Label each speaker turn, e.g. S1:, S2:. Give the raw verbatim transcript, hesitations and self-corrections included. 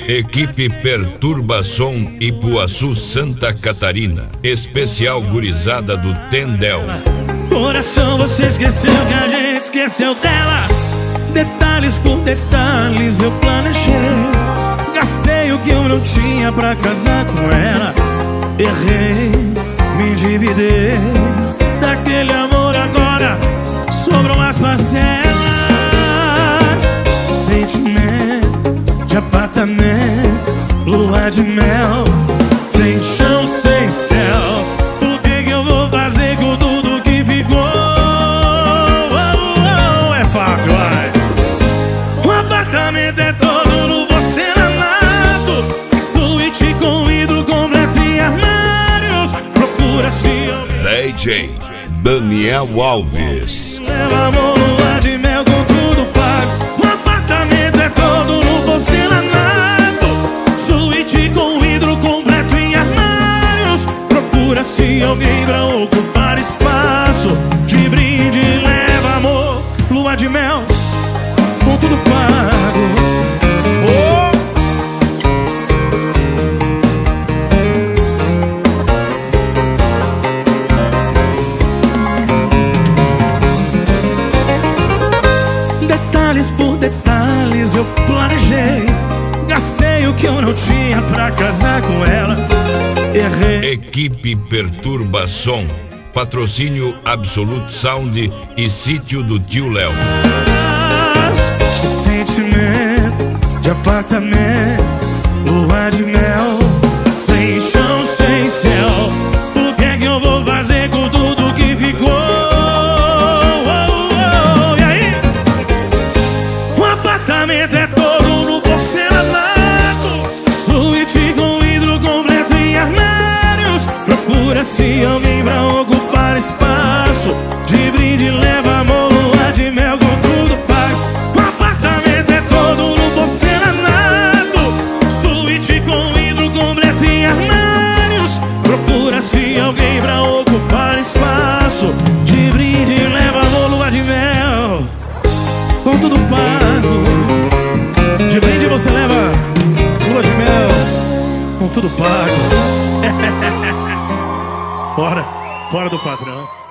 S1: Equipe Perturbação Ipuaçu, Santa Catarina. Especial gurizada do Tendel.
S2: Coração, você esqueceu que a gente esqueceu dela. Detalhes por detalhes eu planejei. Gastei o que eu não tinha pra casar com ela. Errei, me endividei. Daquele amor agora sobram as parcelas. Sentimento de apartamento, lua de mel, sem chão, sem céu. O que que eu vou fazer com tudo que ficou? Oh, oh, é fácil, vai. O apartamento é todo no porcelanato, suíte com hidro completo e armários. Procura-se
S1: D J Daniel Alves.
S2: leva amor, lua de mel com tudo pago. O apartamento é todo no porcelanato, suíte com hidro completo em armários. Procura-se alguém pra ocupar espaço. De brinde leva amor, lua de mel com tudo pago. Oh! Detalhes por detalhes eu planejei. Gastei o que eu não tinha pra casar com ela. Errei.
S1: Equipe Perturbação. Patrocínio Absolute Sound e Sítio do Tio Léo.
S2: Sentimento de apartamento, lua de mel, sem chão, sem céu. O que é que eu vou fazer com tudo que ficou? Oh, oh, e aí? O apartamento é todo no porcelanato, suíte com hidro completo em armários. Procura-se alguém pra ocupar espaço. De brinde leva amor, lua de mel com tudo pago. O apartamento é todo no porcelanato, suíte com hidro completo em armários. Procura-se alguém pra ocupar espaço. De brinde leva amor, lua de mel com tudo pago. De brinde você leva lua de mel com tudo pago. Fora, fora do padrão.